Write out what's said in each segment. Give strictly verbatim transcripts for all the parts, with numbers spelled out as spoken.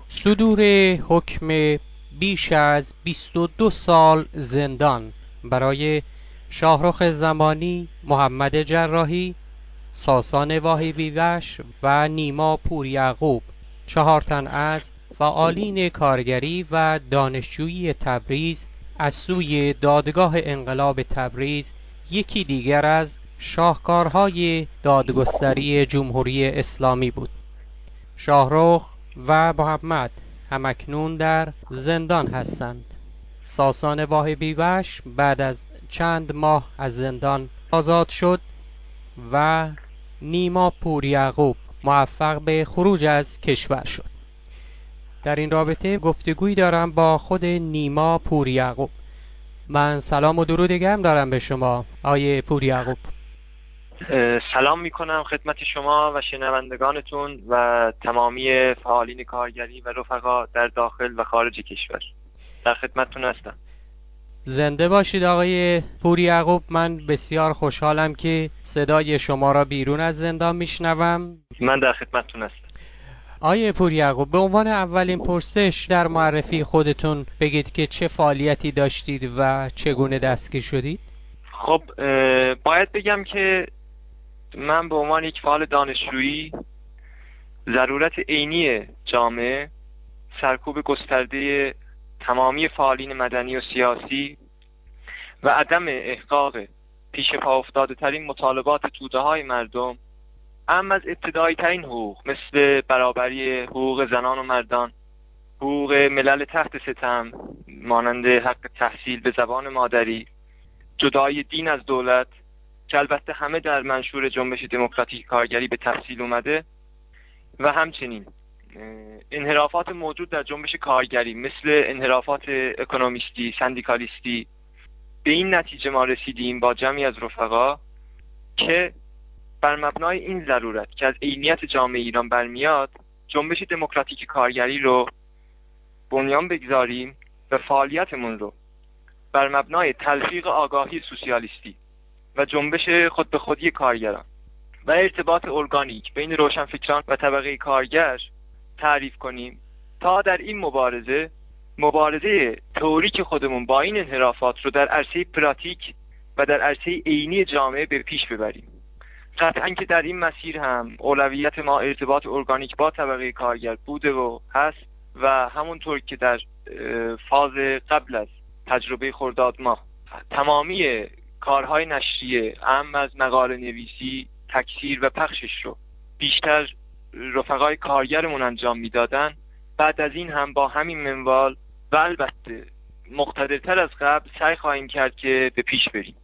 صدور حکم بیش از بیست و دو سال زندان برای شاهرخ زمانی، محمد جراحی، ساسان واهبیوش و نیما پوریعقوب، چهار تن از فعالین کارگری و دانشجویی تبریز از سوی دادگاه انقلاب تبریز، یکی دیگر از شاهکارهای دادگستری جمهوری اسلامی بود. شاهرخ و محمد همکنون در زندان هستند. ساسان واهبیوش بعد از چند ماه از زندان آزاد شد و نیما پوریعقوب موفق به خروج از کشور شد. در این رابطه گفتگویی دارم با خود نیما پوریعقوب. من سلام و درود گرم دارم به شما آقای پوریعقوب. سلام میکنم خدمت شما و شنوندگانتون و تمامی فعالین کارگری و رفقا در داخل و خارج کشور. در خدمتتون هستم. زنده باشید آقای پوریعقوب. من بسیار خوشحالم که صدای شما را بیرون از زندان میشنوم. من در خدمتتون هستم. آقای پوریعقوب، به عنوان اولین پرسش در معرفی خودتون بگید که چه فعالیتی داشتید و چگونه دستگیر شدید؟ خب باید بگم که من به عنوان یک فعال دانشجویی ضرورت عینی جامعه، سرکوب گسترده تمامی فعالین مدنی و سیاسی و عدم احقاق پیش پا افتاده ترین مطالبات توده های مردم، اما از ابتدایی ترین حقوق مثل برابری حقوق زنان و مردان، حقوق ملل تحت ستم مانند حق تحصیل به زبان مادری، جدای دین از دولت که البته همه در منشور جنبش دموکراتیک کارگری به تفصیل اومده، و همچنین انحرافات موجود در جنبش کارگری مثل انحرافات اکونومیستی، سندیکالیستی. به این نتیجه ما رسیدیم با جمعی از رفقا که بر مبنای این ضرورت که از عینیت جامعه ایران برمیاد، جنبش دموکراتیک کارگری رو بنیان بگذاریم و فعالیتمون رو بر مبنای تلفیق آگاهی سوسیالیستی و جنبش خود به خودی کارگران و ارتباط ارگانیک بین روشنفکران و طبقه کارگر تعریف کنیم تا در این مبارزه مبارزه تئوریک خودمون با این انحرافات رو در عرصه پراتیک و در عرصه عینی جامعه به پیش ببریم. قطعاً که در این مسیر هم اولویت ما ارتباط ارگانیک با طبقه کارگر بوده و هست و همونطور که در فاز قبل از تجربه خرداد ماه تمامی کارهای نشریه اهم از مقاله نویسی، تکثیر و پخشش رو بیشتر رفقای کارگرمون انجام میدادن، بعد از این هم با همین منوال و البته مقتدرتر از قبل سعی خواهیم کرد که به پیش بریم.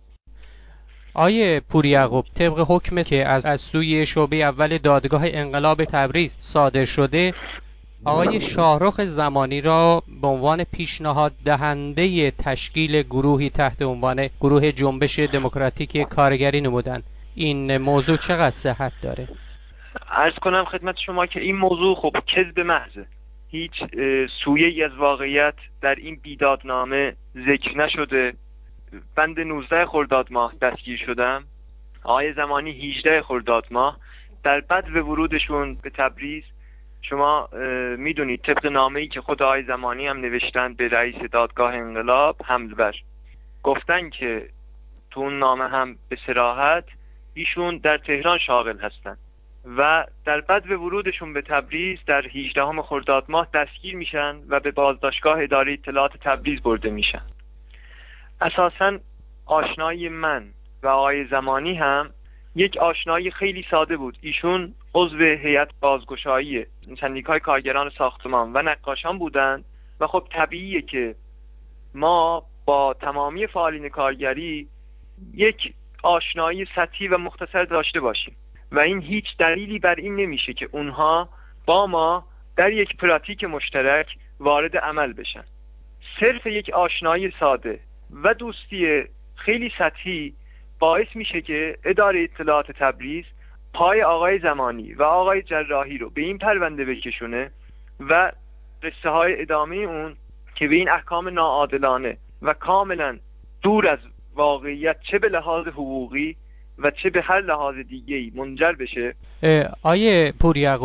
آیه پوریعقوب، طبق حکمی که از از سوی شعبه اول دادگاه انقلاب تبریز صادر شده، آقای شاهرخ زمانی را به عنوان پیشنهاد دهنده تشکیل گروهی تحت عنوان گروه جنبش دموکراتیک کارگری نمودند. این موضوع چقدر صحت داره؟ عرض کنم خدمت شما که این موضوع خب کذب محضه. هیچ سویه‌ای از واقعیت در این بیدادنامه ذکر نشده. بند نوزده خرداد ماه دستگیر شدم، آقای زمانی هجده خرداد ماه. در بدو ورودشون به تبریز شما میدونید طبق نامه‌ای که خود آقای زمانی هم نوشتن به رئیس دادگاه انقلاب حمل بر، گفتن که تو اون نامه هم به صراحت ایشون در تهران شاغل هستن و در بدو ورودشون به تبریز در هجدهم خرداد ماه دستگیر میشن و به بازداشتگاه اداره اطلاعات تبریز برده میشن. اساساً آشنایی من و آقای زمانی هم یک آشنایی خیلی ساده بود. ایشون عضو هیئت بازگشایی سندیکای کارگران ساختمان و نقاشان بودند و خب طبیعیه که ما با تمامی فعالین کارگری یک آشنایی سطحی و مختصر داشته باشیم و این هیچ دلیلی بر این نمیشه که اونها با ما در یک پراتیک مشترک وارد عمل بشن. صرف یک آشنایی ساده و دوستی خیلی سطحی باعث میشه که اداره اطلاعات تبریز پای آقای زمانی و آقای جراحی رو به این پرونده بکشونه و قصه های ادامه اون که به این احکام ناعادلانه و کاملا دور از واقعیت چه به لحاظ حقوقی و چه به هر لحاظ دیگه‌ای منجر بشه. آیه پوریعقوب،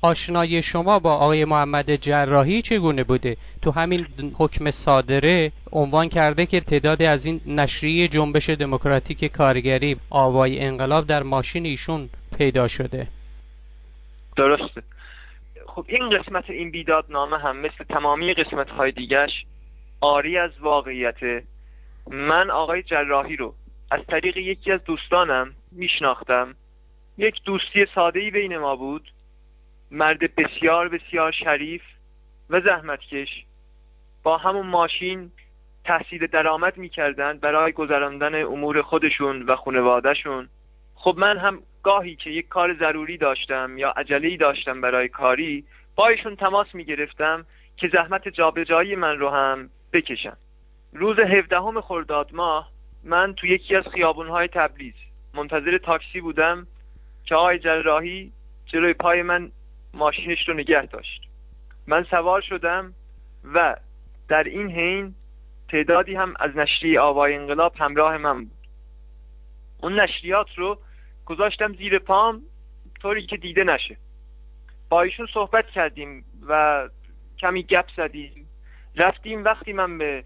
آشنایی شما با آقای محمد جراحی چگونه بوده؟ تو همین حکم صادره عنوان کرده که تعدادی از این نشریه جنبش دموکراتیک کارگری آوای انقلاب در ماشین ایشون پیدا شده. درسته. خب این قسمت این بیدادنامه هم مثل تمامی قسمت‌های دیگرش عاری از واقعیت. من آقای جراحی رو از طریق یکی از دوستانم میشناختم. یک دوستی ساده‌ای بین ما بود. مرد بسیار بسیار شریف و زحمتکش، با همون ماشین تحصیل درآمد میکردن برای گذراندن امور خودشون و خانواده‌شون. خب من هم گاهی که یک کار ضروری داشتم یا عجله‌ای داشتم برای کاری، با ایشون تماس میگرفتم که زحمت جابجایی من رو هم بکشن. روز هفدهم خرداد ماه من تو یکی از خیابون‌های تبریز منتظر تاکسی بودم که آقای جراحی جلوی پای من ماشینش رو نگه داشت. من سوار شدم و در این حین تعدادی هم از نشریه آوای انقلاب همراه من بود. اون نشریات رو گذاشتم زیر پام طوری که دیده نشه. با ایشون صحبت کردیم و کمی گپ زدیم. رفتیم. وقتی من به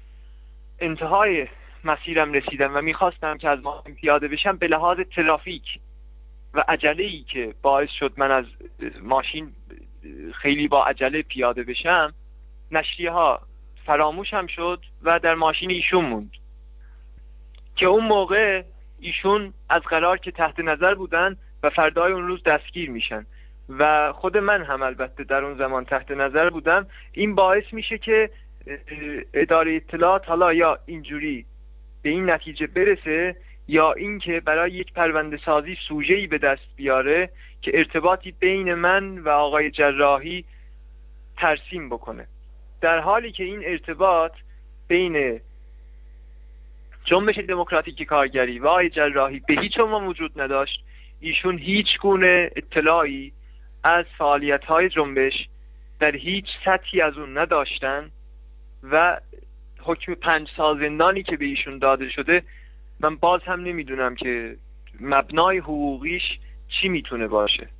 انتهای مسیرم رسیدم و میخواستم که از ماشین پیاده بشم، به لحاظ ترافیک و عجله‌ای که باعث شد من از ماشین خیلی با عجله پیاده بشم، نشریه ها فراموشم شد و در ماشین ایشون موند که اون موقع ایشون از قرار که تحت نظر بودن و فردای اون روز دستگیر میشن و خود من هم البته در اون زمان تحت نظر بودم. این باعث میشه که اداره اطلاعات حالا یا اینجوری به این نتیجه برسه یا اینکه برای یک پرونده سازی سوژه‌ای به دست بیاره که ارتباطی بین من و آقای جراحی ترسیم بکنه، در حالی که این ارتباط بین جنبش دموکراتیک کارگری و آقای جراحی به هیچ عنوان وجود نداشت. ایشون هیچ گونه اطلاعی از فعالیت‌های جنبش در هیچ سطحی از اون نداشتن و حکم پنج سال زندانی که به ایشون داده شده، من باز هم نمیدونم که مبنای حقوقیش چی میتونه باشه.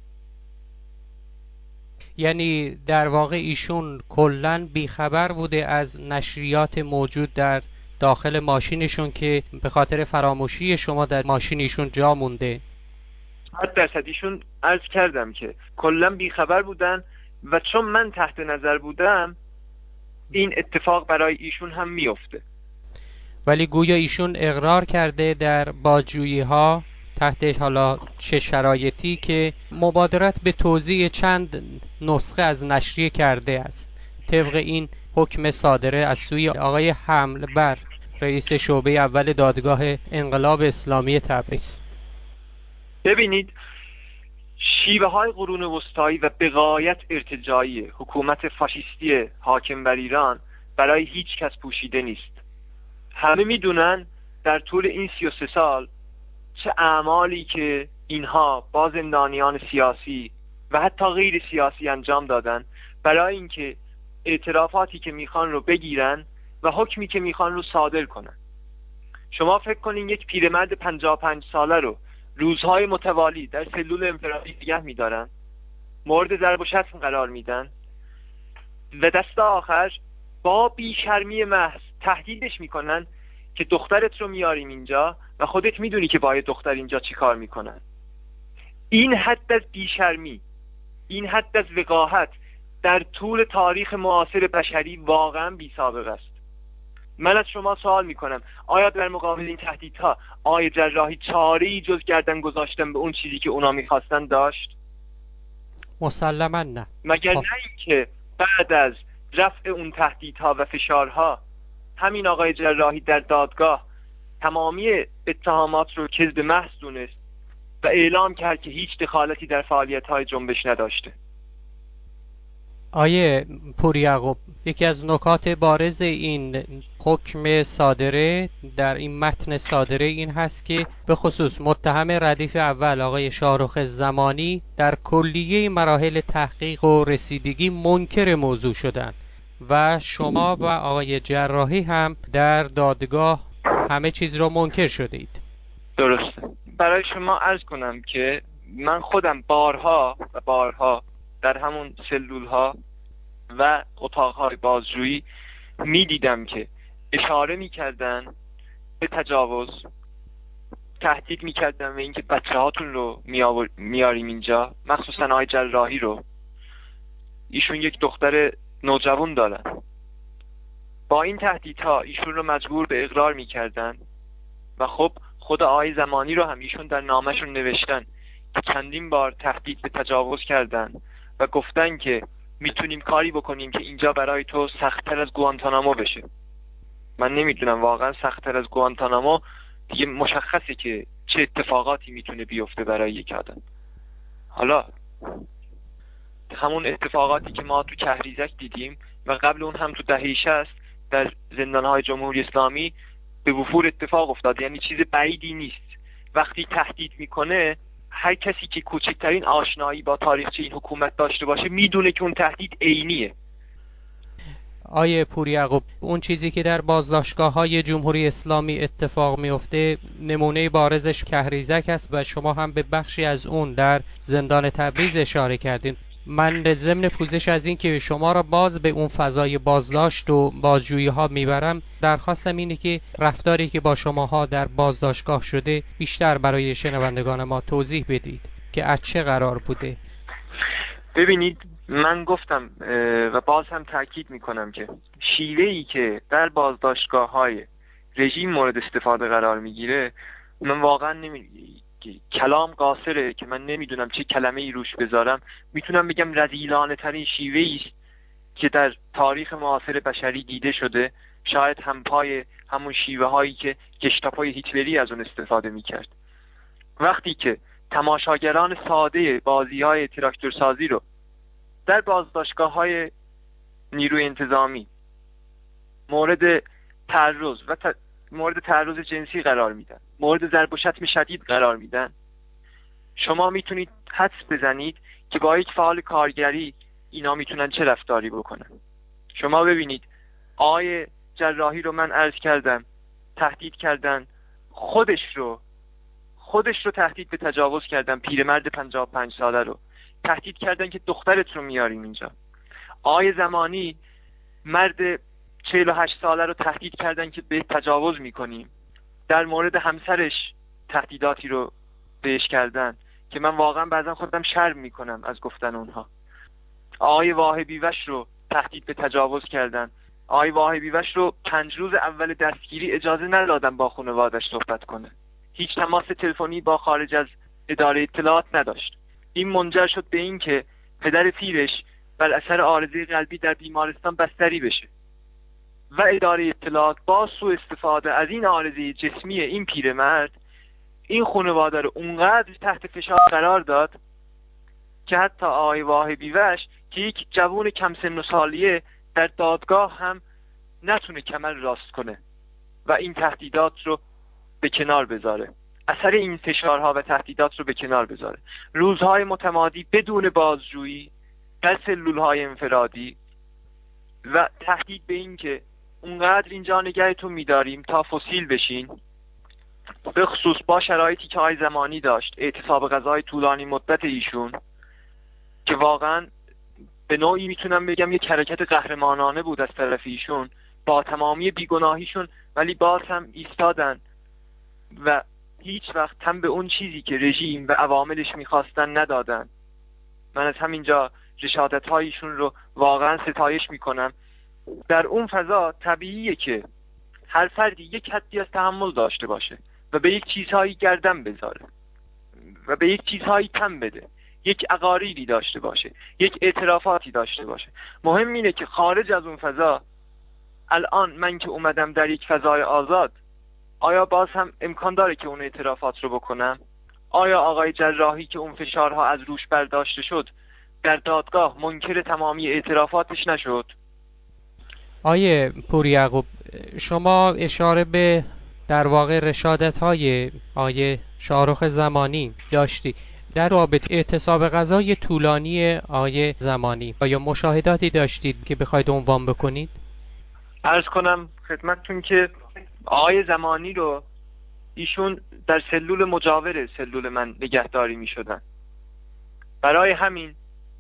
یعنی در واقع ایشون کلاً بیخبر بوده از نشریات موجود در داخل ماشینشون که به خاطر فراموشی شما در ماشین ایشون جا مونده. صد درصد ایشون عرض کردم که کلاً بیخبر بودن و چون من تحت نظر بودم این اتفاق برای ایشون هم میفته. ولی گویا ایشون اقرار کرده در بازجویی ها تحت حالا چه شرایطی که مبادرت به توزیع چند نسخه از نشریه کرده است طبق این حکم صادره از سوی آقای حمل بر رئیس شعبه اول دادگاه انقلاب اسلامی تبریز. ببینید، شیوه های قرون وسطایی و به غایت ارتجاعی حکومت فاشیستی حاکم بر ایران برای هیچ کس پوشیده نیست. همه میدونن در طول این سی و سه سال چه اعمالی که اینها با زندانیان سیاسی و حتی غیر سیاسی انجام دادن برای اینکه اعترافاتی که میخوان رو بگیرن و حکمی که میخوان رو صادر کنن. شما فکر کنین یک پیرمرد پنجاه و پنج ساله رو روزهای متوالی در سلول انفرادی نگه میدارن، مورد ضرب و شتم قرار میدن و دست آخر با بیشرمی محض تهدیدش میکنن که دخترت رو میاریم اینجا و خودت میدونی که باید دختر اینجا چی کار میکنن. این حد از بیشرمی، این حد از وقاحت در طول تاریخ معاصر بشری واقعا بی سابقه است. من از شما سوال میکنم، آیا در مقابل این تهدیدها آقای جراحی چاره‌ای جز گردن گذاشتن به اون چیزی که اونا میخواستن داشت؟ مسلما نه. مگر نه اینکه بعد از رفع اون تهدیدها و فشارها همین آقای جراحی در دادگاه تمامی اتهامات رو کذب محض دونست و اعلام کرد که هیچ دخالتی در فعالیت‌های جنبش نداشته. آیه پور یعقوب، یکی از نکات بارز این حکم صادره در این متن صادره این هست که به خصوص متهم ردیف اول آقای شاهرخ زمانی در کلیه مراحل تحقیق و رسیدگی منکر موضوع شدند و شما و آقای جراحی هم در دادگاه همه چیز را منکر شدید. درسته. برای شما عرض کنم که من خودم بارها و بارها در همون سلول ها و اتاق های بازجویی می دیدم که اشاره می کردن به تجاوز، تهدید می کردن به اینکه بچه هاتون رو میاریم اینجا، مخصوصا آقای جراحی رو. ایشون یک دختر نوجوان دارن. با این تهدیدها ایشون رو مجبور به اقرار می کردن و خب خود آقای زمانی رو هم ایشون در نامشون نوشتن که چندین بار تهدید به تجاوز کردن و گفتن که میتونیم کاری بکنیم که اینجا برای تو سخت‌تر از گوانتانامو بشه. من نمیدونم واقعا سخت‌تر از گوانتانامو دیگه مشخصه که چه اتفاقاتی میتونه بیفته برای یک آدم. حالا همون اتفاقاتی که ما تو کهریزک دیدیم و قبل اون هم تو دهه شصت در زندانهای جمهوری اسلامی به وفور اتفاق افتاد. یعنی چیز بعیدی نیست وقتی تهدید میکنه، هر کسی که کوچکترین آشنایی با تاریخچه این حکومت داشته باشه میدونه که اون تهدید عینیه. آیه پور یعقوب، اون چیزی که در بازداشتگاه های جمهوری اسلامی اتفاق میفته نمونه بارزش کهریزک است و شما هم به بخشی از اون در زندان تبریز اشاره کردین. من ضمن پوزش از این که شما را باز به اون فضای بازداشت و بازجویی ها میبرم، درخواستم اینه که رفتاری که با شماها در بازداشتگاه شده بیشتر برای شنوندگان ما توضیح بدید که از چه قرار بوده. ببینید، من گفتم و باز هم تاکید میکنم که شیوهی که در بازداشتگاه های رژیم مورد استفاده قرار میگیره، من واقعا نمی... کلام قاصره که من نمیدونم چه کلمه ای روش بذارم. میتونم بگم رذیلانه ترین شیوهی است که در تاریخ معاصر بشری دیده شده، شاید همپای همون شیوه هایی که گشتاپوی هیتلری از اون استفاده میکرد. وقتی که تماشاگران ساده بازی های تراکتورسازی رو در بازداشتگاه های نیروی انتظامی مورد تعرض و ت... مورد تعرض جنسی قرار میدن، مورد ضرب و شتم شدید قرار میدن، شما میتونید حدس بزنید که با یک فعال کارگری اینا میتونن چه رفتاری بکنن. شما ببینید آقای جراحی رو من عرض کردم تهدید کردن، خودش رو خودش رو تهدید به تجاوز کردن، پیرمرد پنجاه و پنج ساله رو تهدید کردن که دخترت رو میاریم اینجا. آقای زمانی مرد چهل و هشت ساله رو تهدید کردن که به تجاوز میکنیم. در مورد همسرش تهدیداتی رو بهش کردن که من واقعا بعضا خودم شرم میکنم از گفتن اونها. آقای واهبی وش رو تهدید به تجاوز کردن. آقای واهبی وش رو پنج روز اول دستگیری اجازه ندادن با خانواده‌اش صحبت کنه. هیچ تماس تلفنی با خارج از اداره اطلاعات نداشت. این منجر شد به این که پدر پیرش بر اثر عارضه قلبی در بیمارستان بستری بشه و اداره اطلاعات با سوء استفاده از این عارضه جسمی این پیرمرد این خانواده رو اونقدر تحت فشار قرار داد که حتی آقای واهبی وش که یک جوان کم سن و سالیه در دادگاه هم نتونه کمر راست کنه و این تهدیدات رو به کنار بذاره، اثر این فشارها و تهدیدات رو به کنار بذاره. روزهای متمادی بدون بازجویی در سلولهای انفرادی و تهدید به این که اونقدر اینجا نگهتون میداریم تا فسیل بشین، به خصوص با شرایطی که آقای زمانی داشت، اعتصاب غذای طولانی مدت ایشون که واقعا به نوعی میتونم بگم یک حرکت قهرمانانه بود از طرف ایشون با تمامی بیگناهیشون، ولی باز هم ایستادن و هیچ وقت هم به اون چیزی که رژیم و عواملش میخواستن ندادن. من از همینجا رشادت هایشون رو واقعا ستایش میکنم. در اون فضا طبیعیه که هر فردی یک حدی از تحمل داشته باشه و به یک چیزهایی گردن بذاره و به یک چیزهایی تن بده، یک عقاریدی داشته باشه، یک اعترافاتی داشته باشه. مهم اینه که خارج از اون فضا، الان من که اومدم در یک فضای آزاد، آیا باز هم امکان داره که اون اعترافات رو بکنم؟ آیا آقای جراحی که اون فشارها از روش برداشته شد در دادگاه منکر تمامی اعترافاتش نشد؟ آیه پور یعقوب، شما اشاره به در واقع رشادت های آیه شاهرخ زمانی داشتی در رابطه اعتصاب غذای طولانی آیه زمانی. آیا مشاهداتی داشتید که بخواید عنوان بکنید؟ عرض کنم خدمتتون که آقای زمانی رو ایشون در سلول مجاور سلول من نگهداری می شدن. برای همین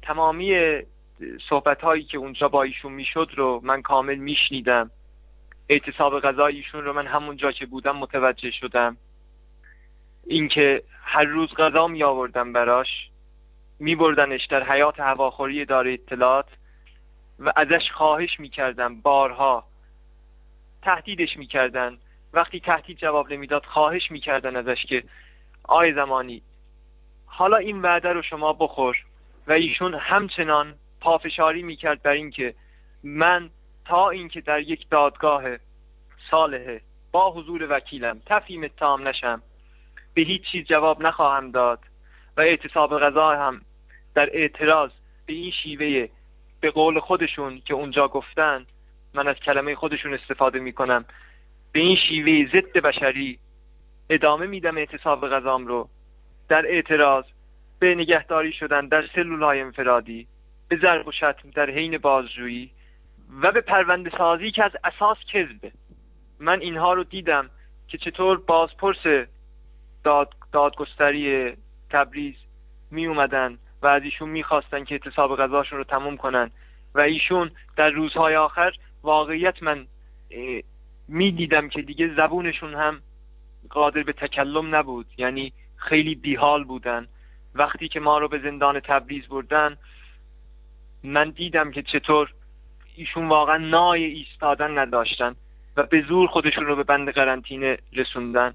تمامی صحبت هایی که اونجا با ایشون میشد رو من کامل میشنیدم. اعتصاب غذای ایشون رو من همونجا که بودم متوجه شدم. اینکه هر روز غذا می آوردم براش، می بردنش در حیات هواخوری اداره اطلاعات و ازش خواهش می کردم، بارها تهدیدش می کردن. وقتی تهدید جواب نمیداد خواهش می کردن ازش که آقای زمانی حالا این وعده رو شما بخور، و ایشون همچنان پافشاری می کرد بر این که من تا اینکه در یک دادگاه صالحه با حضور وکیلم تفهیم اتهام نشم به هیچ چیز جواب نخواهم داد. و اعتصاب غذا هم در اعتراض به این شیوه، به قول خودشون که اونجا گفتن، من از کلمه خودشون استفاده میکنم، به این شیوه ضد بشری ادامه میدم اعتصاب غذام رو، در اعتراض به نگهداری شدن در سلولهای انفرادی، به ضرب و شتم در حین بازجویی و به پرونده سازی که از اساس کذبه. من اینها رو دیدم که چطور بازپرس داد دادگستری تبریز می اومدن و از ایشون میخواستن که اعتصاب غذاشون رو تموم کنن و ایشون در روزهای آخر واقعیت من می دیدم که دیگه زبونشون هم قادر به تکلم نبود، یعنی خیلی بیحال بودن. وقتی که ما رو به زندان تبریز بردن من دیدم که چطور ایشون واقعا نای ایستادن نداشتن و به زور خودشون رو به بند قرنطینه رسوندن.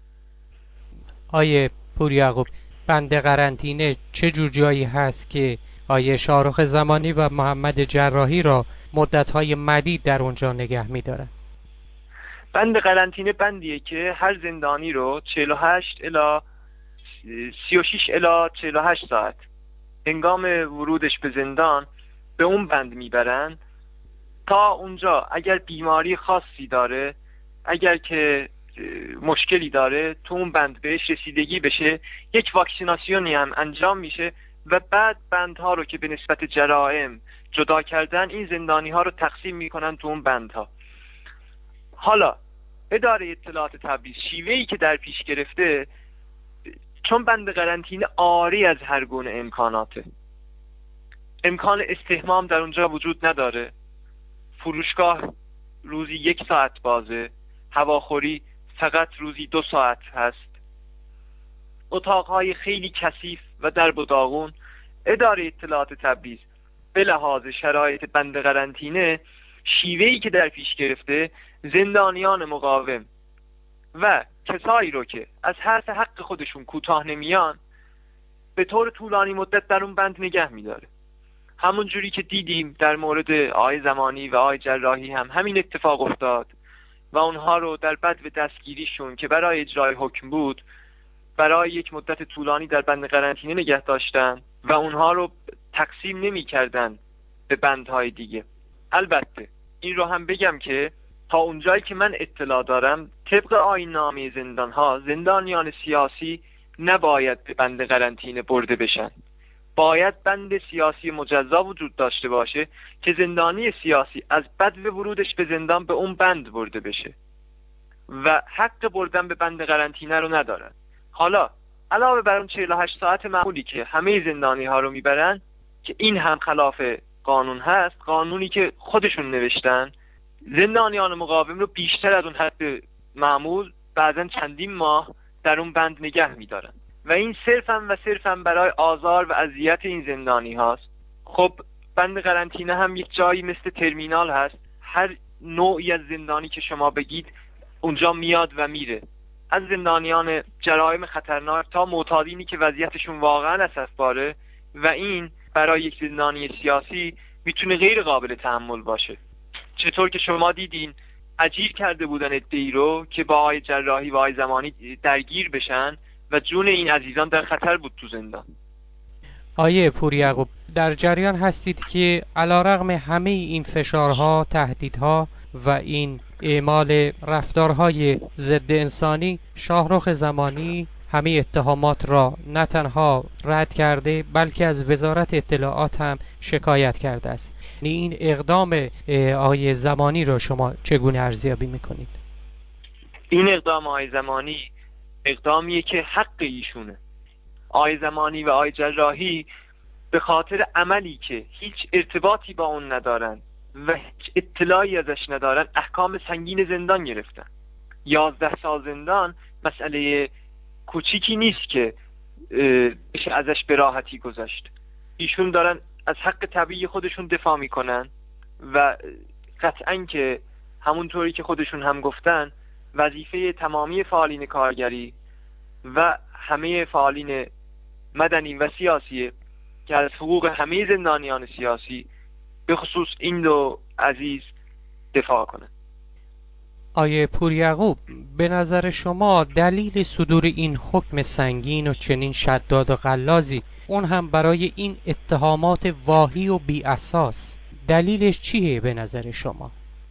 آیه پور یعقوب، بند قرنطینه چه جور جایی هست که آیه شاهرخ زمانی و محمد جراحی را مدت‌های مدید در اونجا نگه می‌دارن؟ بند قرنطینه بندیه که هر زندانی رو چهل و هشت الی سی و شش الی چهل و هشت ساعت هنگام ورودش به زندان به اون بند میبرن تا اونجا اگر بیماری خاصی داره، اگر که مشکلی داره، تو اون بند بهش رسیدگی بشه، یک واکسیناسیونی هم انجام میشه و بعد بندها رو که به نسبت جرائم جدا کردن این زندانی ها رو تقسیم میکنن تو اون بندها. حالا اداره اطلاعات تبریز شیوهی که در پیش گرفته، چون بند قرنطینه عاری از هر گونه امکاناته، امکان استحمام در اونجا وجود نداره، فروشگاه روزی یک ساعت بازه، هواخوری فقط روزی دو ساعت هست، اتاقهای خیلی کثیف و درب و داغون. اداره اطلاعات تبریز به لحاظ شرایط بند قرنطینه شیوهی که در پیش گرفته، زندانیان مقاوم و کسایی رو که از حرف حق خودشون کوتاه نمیان به طور طولانی مدت در اون بند نگه میداره. همون جوری که دیدیم در مورد آقای زمانی و آقای جراحی هم همین اتفاق افتاد و اونها رو در بدو دستگیریشون که برای اجرای حکم بود برای یک مدت طولانی در بند قرنطینه نگه داشتن و اونها رو تقسیم نمی کردن به بندهای دیگه. البته این رو هم بگم که تا اونجایی که من اطلاع دارم طبق آیین نامه زندان ها، زندانیان سیاسی نباید به بند قرنطینه برده بشن. باید بند سیاسی مجزا وجود داشته باشه که زندانی سیاسی از بدو ورودش به زندان به اون بند برده بشه و حق بردن به بند قرنطینه رو ندارن. حالا علاوه بر اون چهل و هشت ساعت معمولی که همه زندانی ها رو میبرن که این هم خلاف قانون هست، قانونی که خودشون نوشتن، زندانیان مقاوم رو بیشتر از اون حد معمول بعضا چندین ماه در اون بند نگه میدارن و این صرفاً و صرفاً برای آزار و اذیت این زندانی هاست. خب بند قرنطینه هم یک جایی مثل ترمینال هست، هر نوعی از زندانی که شما بگید اونجا میاد و میره، از زندانیان جرایم خطرناک تا معتادینی که وضعیتشون واقعاً اسفباره و این برای یک زندانی سیاسی میتونه غیر قابل تحمل باشه. چطور که شما دیدین اجیر کرده بودن عده‌ای رو که با آقای جراحی و آقای زمانی درگیر بشن و جون این عزیزان در خطر بود تو زندان. آیه پور یعقوب، در جریان هستید که علیرغم همه این فشارها، تهدیدها و این اعمال رفتارهای ضد انسانی، شاهرخ زمانی همه اتهامات را نه تنها رد کرده بلکه از وزارت اطلاعات هم شکایت کرده است. این اقدام آقای زمانی را شما چگونه ارزیابی میکنید؟ این اقدام آقای زمانی اقدامیه که حق ایشونه. آقای زمانی و آقای جراحی به خاطر عملی که هیچ ارتباطی با اون ندارن و هیچ اطلاعی ازش ندارن احکام سنگین زندان گرفتن. یازده سال زندان مسئله کوچیکی نیست که بشه ازش به راحتی گذشت. ایشون دارن از حق طبیعی خودشون دفاع میکنن و قطعاً که همونطوری که خودشون هم گفتن وظیفه تمامی فعالین کارگری و همه فعالین مدنی و سیاسی که از حقوق همه زندانیان سیاسی به خصوص این دو عزیز دفاع کنند. آیه پور یعقوب، به نظر شما دلیل صدور این حکم سنگین و چنین شداد و غلاظی، اون هم برای این اتهامات واهی و بی اساس، دلیلش چیه به نظر شما؟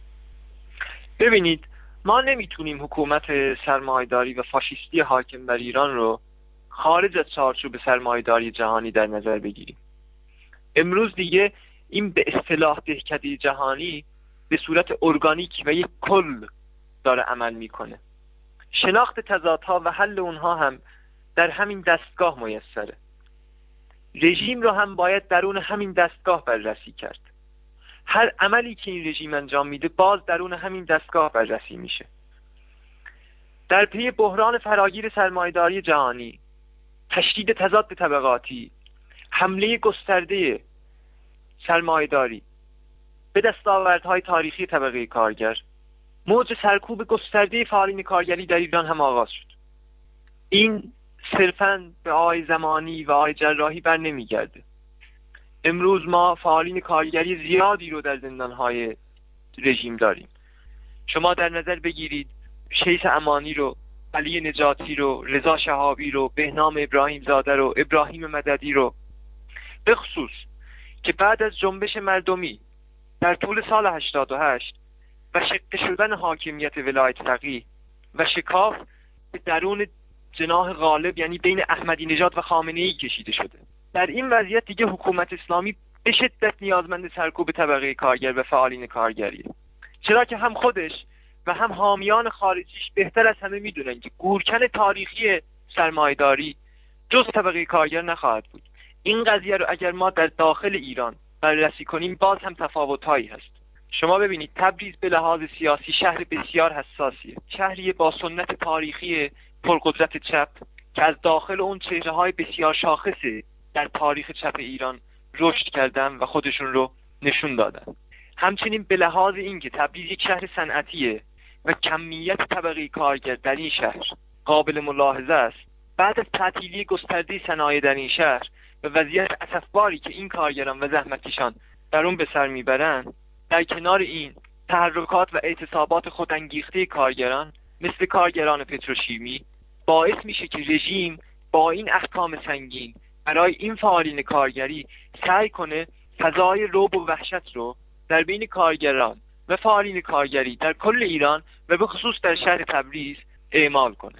ببینید، ما نمیتونیم حکومت سرمایه‌داری و فاشیستی حاکم بر ایران رو خارج از چارچوب سرمایه‌داری جهانی در نظر بگیریم. امروز دیگه این به اصطلاح دهکده جهانی به صورت ارگانیک و یک کل داره عمل میکنه. شناخت تضادها و حل اونها هم در همین دستگاه میسره. رژیم رو هم باید درون همین دستگاه بررسی کرد. هر عملی که این رژیم انجام میده باز درون همین دستگاه بررسی میشه. در پی بحران فراگیر سرمایه‌داری جهانی، تشدید تضاد طبقاتی، حمله گسترده سرمایه‌داری به دستاوردهای تاریخی طبقه کارگر، موج سرکوب گسترده فعالین کارگری در ایران هم آغاز شد. این صرفاً به آقای زمانی و آقای جراحی بر نمیگرده. امروز ما فعالین کارگری زیادی رو در زندانهای رژیم داریم. شما در نظر بگیرید شیخ امانی رو، علی نجاتی رو، رضا شهابی رو، بهنام ابراهیم زاده رو، ابراهیم مددی رو، به خصوص که بعد از جنبش مردمی در طول سال هشتاد و هشت و شق شدن حاکمیت ولایت فقیه و شکاف به درون جناح غالب یعنی بین احمدی نژاد و خامنه‌ای کشیده شده. در این وضعیت دیگه حکومت اسلامی به شدت نیازمند سرکوب طبقه کارگر و فعالین کارگریه، چرا که هم خودش و هم حامیان خارجیش بهتر از همه میدونن که گورکن تاریخی سرمایه‌داری جز طبقه کارگر نخواهد بود. این قضیه رو اگر ما در داخل ایران بررسی کنیم باز هم تفاوت‌هایی هست. شما ببینید تبریز به لحاظ سیاسی شهر بسیار حساسیه، شهری با سنت تاریخی پرقدرت چپ که از داخل اون چهره‌های بسیار شاخصه در تاریخ چپ ایران رشد کردن و خودشون رو نشون دادن. همچنین به لحاظ اینکه تبریز یک شهر صنعتیه و کمیت طبقه کارگر در این شهر قابل ملاحظه است، بعد از تعطیلی گسترده صنایع در این شهر و وضعیت اسفباری که این کارگران و زحمتکشان در اون به سر میبرن، در کنار این تحرکات و اعتصابات خودانگیخته کارگران مثل کارگران پتروشیمی باعث میشه که رژیم با این احکام سنگین برای این فعالین کارگری سعی کنه فضای رعب و وحشت رو در بین کارگران و فعالین کارگری در کل ایران و به خصوص در شهر تبریز اعمال کنه.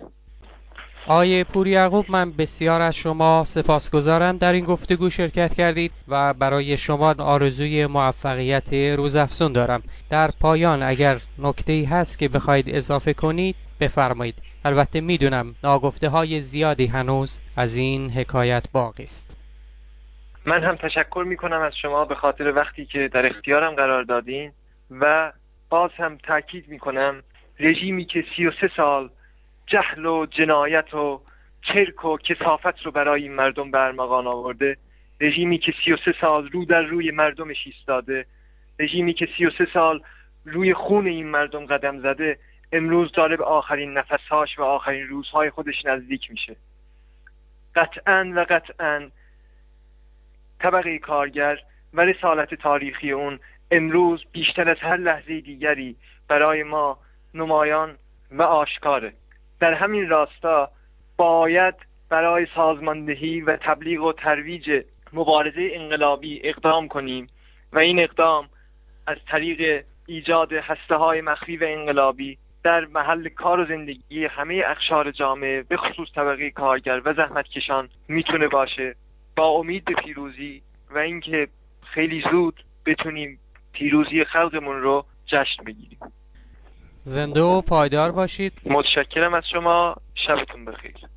آقای پور یعقوب، من بسیار از شما سپاسگزارم در این گفتگو شرکت کردید و برای شما آرزوی موفقیت روزافزون دارم. در پایان اگر نکته‌ای هست که بخواید اضافه کنید بفرمایید. البته میدونم ناگفته های زیادی هنوز از این حکایت باقی است. من هم تشکر میکنم از شما به خاطر وقتی که در اختیارم قرار دادین و باز هم تاکید میکنم رژیمی که سی و سه سال جهل و جنایت و چرک و کثافت رو برای این مردم به ارمغان آورده، رژیمی که سی و سه سال رو در روی مردمش ایستاده، رژیمی که سی و سه سال روی خون این مردم قدم زده، امروز داره به آخرین نفسهاش و آخرین روزهای خودش نزدیک میشه. قطعاً و قطعاً طبقه کارگر و رسالت تاریخی اون امروز بیشتر از هر لحظه دیگری برای ما نمایان و آشکاره. در همین راستا باید برای سازماندهی و تبلیغ و ترویج مبارزه انقلابی اقدام کنیم و این اقدام از طریق ایجاد هسته‌های مخفی و انقلابی در محل کار و زندگی همه اقشار جامعه به خصوص طبقه کارگر و زحمتکشان میتونه باشه، با امید به پیروزی و اینکه خیلی زود بتونیم پیروزی خلقمون رو جشن بگیریم. زنده و پایدار باشید. متشکرم از شما. شبتون بخیر.